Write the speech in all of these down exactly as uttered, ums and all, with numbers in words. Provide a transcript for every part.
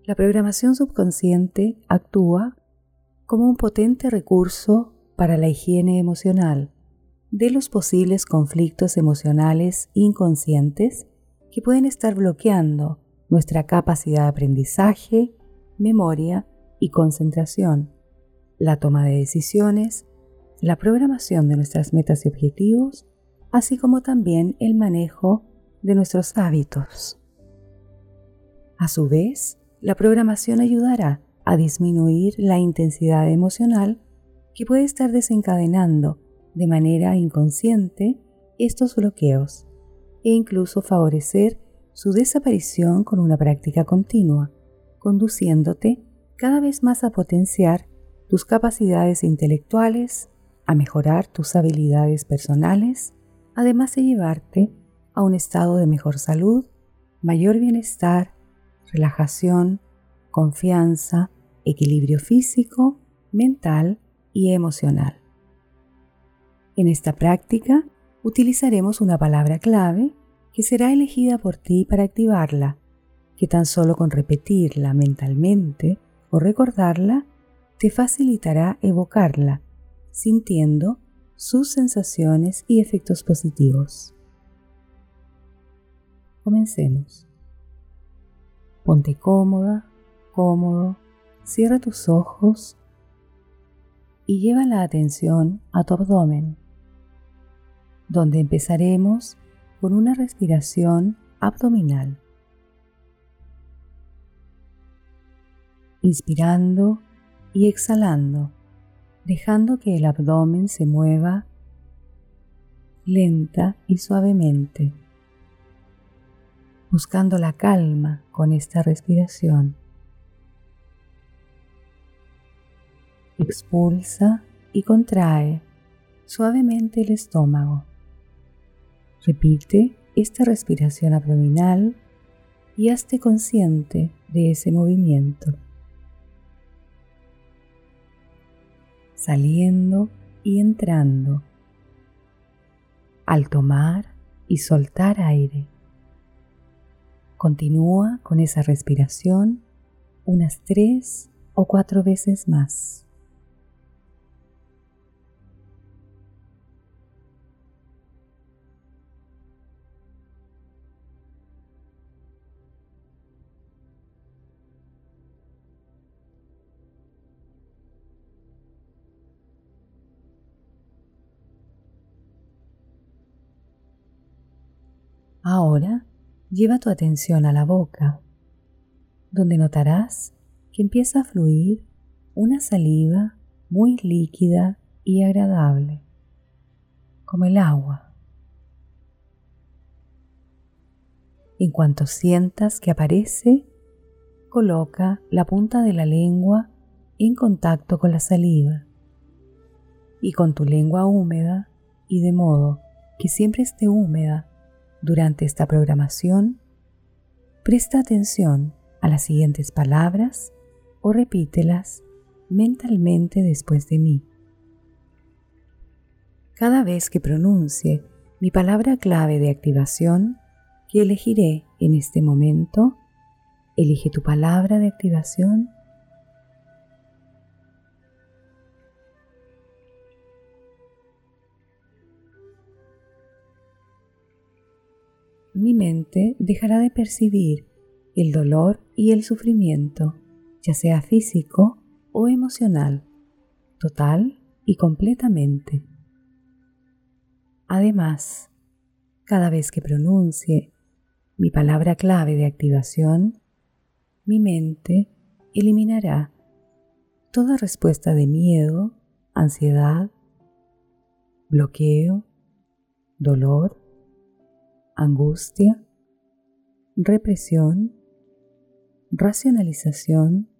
La programación subconsciente actúa como un potente recurso para la higiene emocional de los posibles conflictos emocionales inconscientes que pueden estar bloqueando nuestra capacidad de aprendizaje, memoria y concentración, la toma de decisiones, la programación de nuestras metas y objetivos, así como también el manejo de nuestros hábitos. A su vez, la programación ayudará a disminuir la intensidad emocional que puede estar desencadenando de manera inconsciente estos bloqueos e incluso favorecer su desaparición con una práctica continua, conduciéndote cada vez más a potenciar tus capacidades intelectuales, a mejorar tus habilidades personales, además de llevarte a un estado de mejor salud, mayor bienestar, relajación, confianza, equilibrio físico, mental y emocional. En esta práctica utilizaremos una palabra clave que será elegida por ti para activarla, que tan solo con repetirla mentalmente o recordarla te facilitará evocarla, sintiendo sus sensaciones y efectos positivos. Comencemos. Ponte cómoda, cómodo, cierra tus ojos y lleva la atención a tu abdomen, donde empezaremos con una respiración abdominal. Inspirando y exhalando, dejando que el abdomen se mueva lenta y suavemente, buscando la calma con esta respiración. Expulsa y contrae suavemente el estómago. Repite esta respiración abdominal y hazte consciente de ese movimiento. Saliendo y entrando, al tomar y soltar aire. Continúa con esa respiración unas tres o cuatro veces más. Ahora lleva tu atención a la boca, donde notarás que empieza a fluir una saliva muy líquida y agradable, como el agua. En cuanto sientas que aparece, coloca la punta de la lengua en contacto con la saliva y con tu lengua húmeda, y de modo que siempre esté húmeda durante esta programación, presta atención a las siguientes palabras o repítelas mentalmente después de mí. Cada vez que pronuncie mi palabra clave de activación que elegiré en este momento, elige tu palabra de activación. Mi mente dejará de percibir el dolor y el sufrimiento, ya sea físico o emocional, total y completamente. Además, cada vez que pronuncie mi palabra clave de activación, mi mente eliminará toda respuesta de miedo, ansiedad, bloqueo, dolor, angustia, represión, racionalización,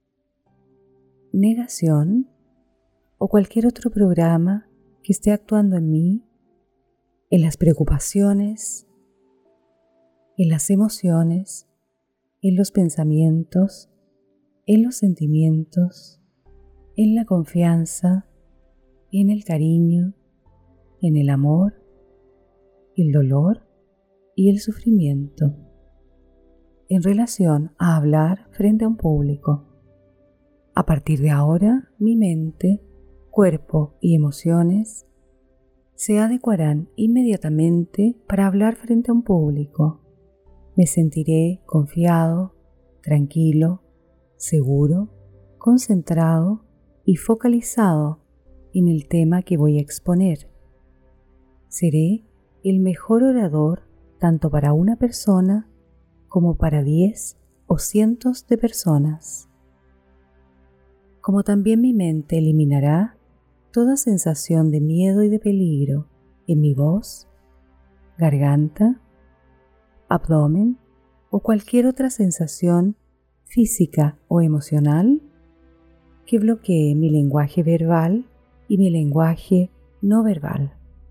negación o cualquier otro programa que esté actuando en mí, en las preocupaciones, en las emociones, en los pensamientos, en los sentimientos, en la confianza, en el cariño, en el amor, el dolor y el sufrimiento. en relación a hablar frente a un público. A partir de ahora, mi mente, cuerpo y emociones se adecuarán inmediatamente para hablar frente a un público. Me sentiré confiado, tranquilo, seguro, concentrado y focalizado en el tema que voy a exponer. Seré el mejor orador tanto para una persona como para diez o cientos de personas. Como también mi mente eliminará toda sensación de miedo y de peligro en mi voz, garganta, abdomen o cualquier otra sensación física o emocional que bloquee mi lenguaje verbal y mi lenguaje no verbal.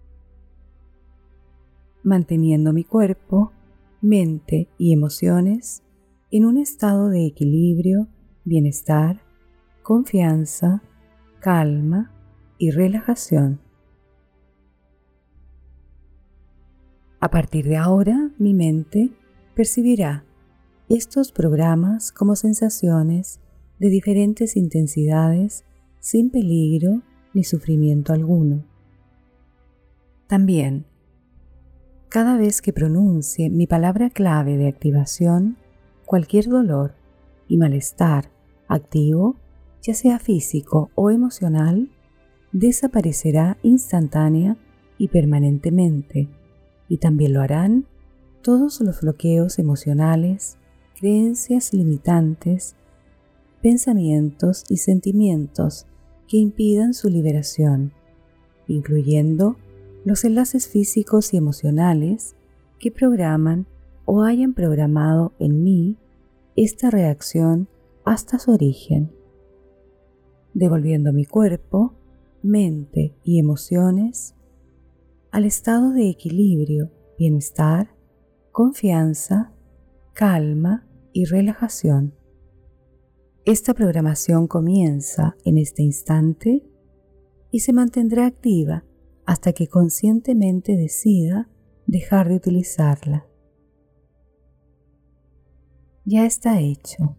Manteniendo mi cuerpo, mente y emociones en un estado de equilibrio, bienestar, confianza, calma y relajación. A partir de ahora, mi mente percibirá estos programas como sensaciones de diferentes intensidades sin peligro ni sufrimiento alguno. También, cada vez que pronuncie mi palabra clave de activación, cualquier dolor y malestar activo, ya sea físico o emocional, desaparecerá instantánea y permanentemente, y también lo harán todos los bloqueos emocionales, creencias limitantes, pensamientos y sentimientos que impidan su liberación, incluyendo los enlaces físicos y emocionales que programan o hayan programado en mí esta reacción hasta su origen, devolviendo mi cuerpo, mente y emociones al estado de equilibrio, bienestar, confianza, calma y relajación. Esta programación comienza en este instante y se mantendrá activa hasta que conscientemente decida dejar de utilizarla. Ya está hecho.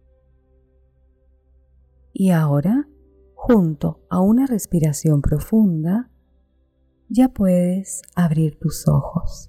Y ahora, junto a una respiración profunda, ya puedes abrir tus ojos.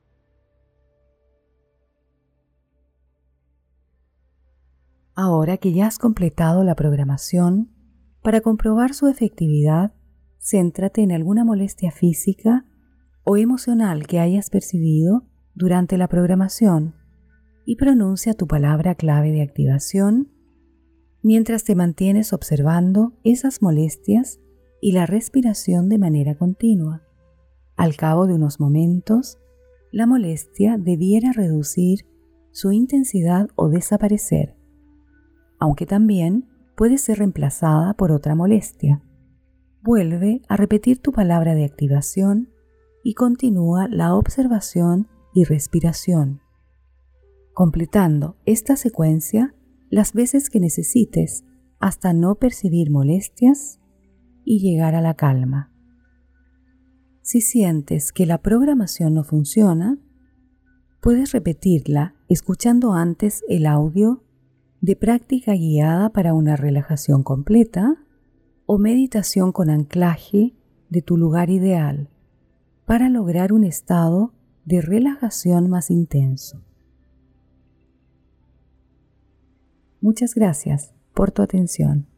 Ahora que ya has completado la programación, para comprobar su efectividad, céntrate en alguna molestia física o emocional que hayas percibido durante la programación y pronuncia tu palabra clave de activación mientras te mantienes observando esas molestias y la respiración de manera continua. Al cabo de unos momentos, la molestia debiera reducir su intensidad o desaparecer, aunque también puede ser reemplazada por otra molestia. Vuelve a repetir tu palabra de activación y continúa la observación y respiración, completando esta secuencia las veces que necesites hasta no percibir molestias y llegar a la calma. Si sientes que la programación no funciona, puedes repetirla escuchando antes el audio de práctica guiada para una relajación completa o meditación con anclaje de tu lugar ideal para lograr un estado de relajación más intenso. Muchas gracias por tu atención.